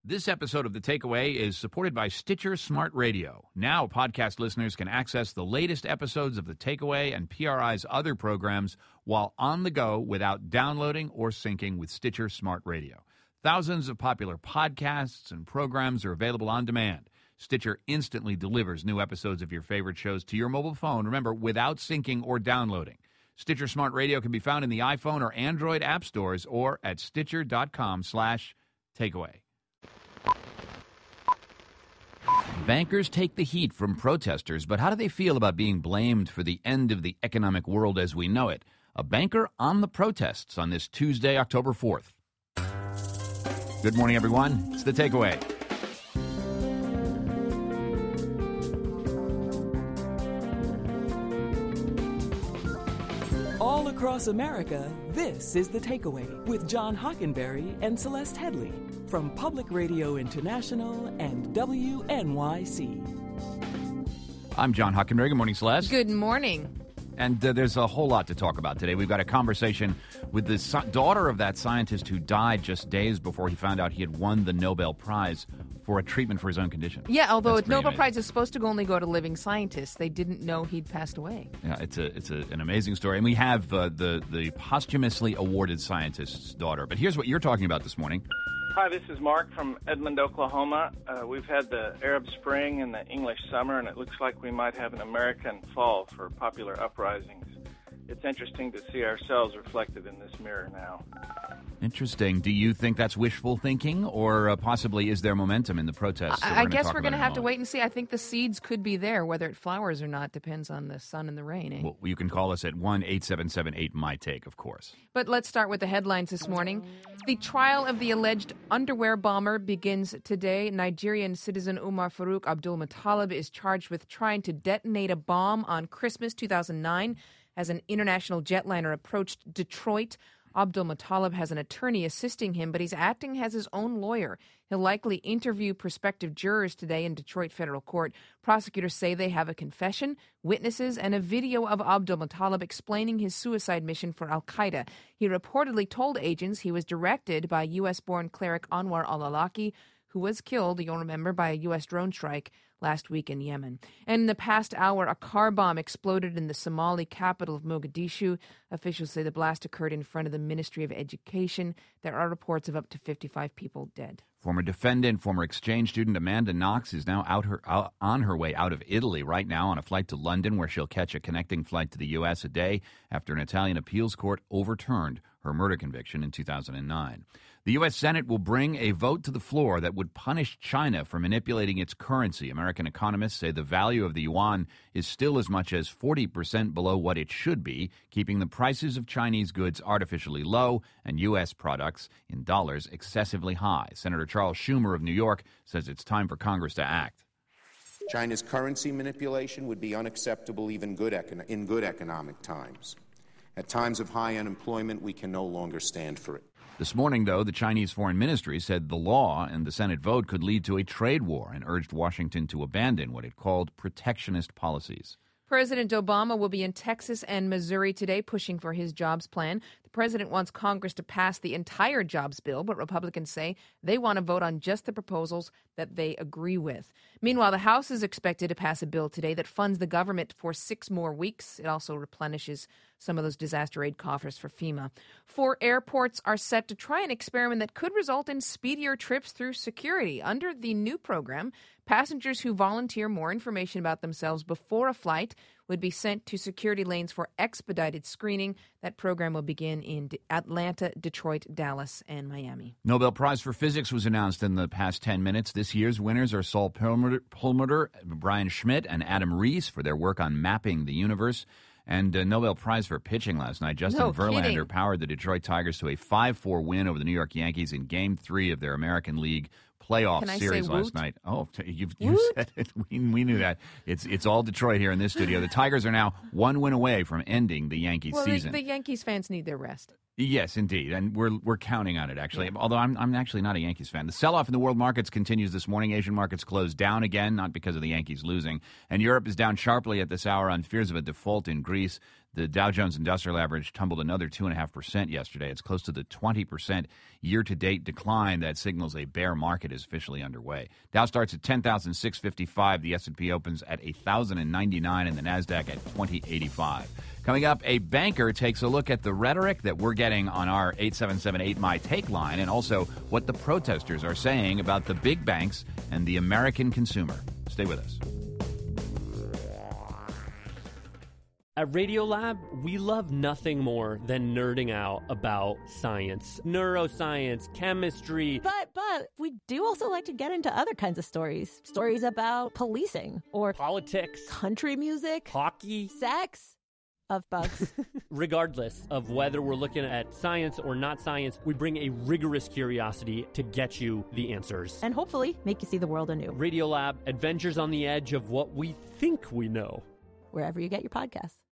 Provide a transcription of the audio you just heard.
This episode of The Takeaway is supported by Stitcher Smart Radio. Now, podcast listeners can access the latest episodes of The Takeaway and PRI's other programs while on the go without downloading or syncing with Stitcher Smart Radio. Thousands of popular podcasts and programs are available on demand. Stitcher instantly delivers new episodes of your favorite shows to your mobile phone, remember, without syncing or downloading. Stitcher Smart Radio can be found in the iPhone or Android app stores or at Stitcher.com/takeaway. Bankers take the heat from protesters, but how do they feel about being blamed for the end of the economic world as we know it? A banker on the protests on this Tuesday, October 4th. Good morning, everyone. It's The Takeaway. All across America, this is The Takeaway with John Hockenberry and Celeste Headley from Public Radio International and WNYC. I'm John Hockenberry. Good morning, Celeste. Good morning. And there's a whole lot to talk about today. We've got a conversation with the daughter of that scientist who died just days before he found out he had won the Nobel Prize for a treatment for his own condition. Yeah, although That's the Nobel amazing. Prize is supposed to only go to living scientists, they didn't know he'd passed away. Yeah, it's an amazing story. And we have the posthumously awarded scientist's daughter. But here's what you're talking about this morning. Hi, this is Mark from Edmond, Oklahoma. We've had the Arab Spring and the English summer, and it looks like we might have an American fall for popular uprisings. It's interesting to see ourselves reflected in this mirror now. Interesting. Do you think that's wishful thinking, or possibly is there momentum in the protests? I guess we're going to have to wait and see. I think the seeds could be there. Whether it flowers or not depends on the sun and the rain. Eh? Well, you can call us at 1-877-8-MY-TAKE, of course. But let's start with the headlines this morning. The trial of the alleged underwear bomber begins today. Nigerian citizen Umar Farouk Abdul-Muttalib is charged with trying to detonate a bomb on Christmas 2009 as an international jetliner approached Detroit. Abdul-Muttalib has an attorney assisting him, but he's acting as his own lawyer. He'll likely interview prospective jurors today in Detroit federal court. Prosecutors say they have a confession, witnesses, and a video of Abdul-Muttalib explaining his suicide mission for al-Qaeda. He reportedly told agents he was directed by U.S.-born cleric Anwar al-Awlaki, who was killed, you'll remember, by a U.S. drone strike last week in Yemen. And in the past hour, a car bomb exploded in the Somali capital of Mogadishu. Officials say the blast occurred in front of the Ministry of Education. There are reports of up to 55 people dead. Former defendant, former exchange student Amanda Knox is now on her way out of Italy right now on a flight to London, where she'll catch a connecting flight to the U.S. a day after an Italian appeals court overturned her murder conviction in 2009. The U.S. Senate will bring a vote to the floor that would punish China for manipulating its currency. American economists say the value of the yuan is still as much as 40% below what it should be, keeping the prices of Chinese goods artificially low and U.S. products in dollars excessively high. Senator Charles Schumer of New York says it's time for Congress to act. China's currency manipulation would be unacceptable even in good economic times. At times of high unemployment, we can no longer stand for it. This morning, though, the Chinese Foreign Ministry said the law and the Senate vote could lead to a trade war and urged Washington to abandon what it called protectionist policies. President Obama will be in Texas and Missouri today pushing for his jobs plan. The president wants Congress to pass the entire jobs bill, but Republicans say they want to vote on just the proposals that they agree with. Meanwhile, the House is expected to pass a bill today that funds the government for 6 more weeks. It also replenishes some of those disaster aid coffers for FEMA. 4 airports are set to try an experiment that could result in speedier trips through security. Under the new program, passengers who volunteer more information about themselves before a flight would be sent to security lanes for expedited screening. That program will begin in Atlanta, Detroit, Dallas, and Miami. Nobel Prize for Physics was announced in the past 10 minutes. This year's winners are Saul Perlmutter, Brian Schmidt, and Adam Rees for their work on mapping the universe. And Nobel Prize for pitching last night. Justin Verlander powered the Detroit Tigers to a 5-4 win over the New York Yankees in Game 3 of their American League playoff series last night. Oh, you said it. We knew that. It's all Detroit here in this studio. The Tigers are now 1 win away from ending the Yankees season. The Yankees fans need their rest. Yes, indeed, and we're counting on it, actually. Yeah. Although I'm actually not a Yankees fan. The sell-off in the world markets continues this morning. Asian markets closed down again, not because of the Yankees losing. And Europe is down sharply at this hour on fears of a default in Greece. The Dow Jones Industrial Average tumbled another 2.5% yesterday. It's close to the 20% year-to-date decline that signals a bear market is officially underway. Dow starts at 10,655. The S&P opens at 1,099, and the Nasdaq at 2085. Coming up, a banker takes a look at the rhetoric that we're getting on our 877-8MY-TAKE line, and also what the protesters are saying about the big banks and the American consumer. Stay with us. At Radiolab, we love nothing more than nerding out about science, neuroscience, chemistry. But we do also like to get into other kinds of stories. Stories about policing or politics, country music, hockey, sex, of bugs. Regardless of whether we're looking at science or not science, we bring a rigorous curiosity to get you the answers. And hopefully make you see the world anew. Radiolab, adventures on the edge of what we think we know. Wherever you get your podcasts.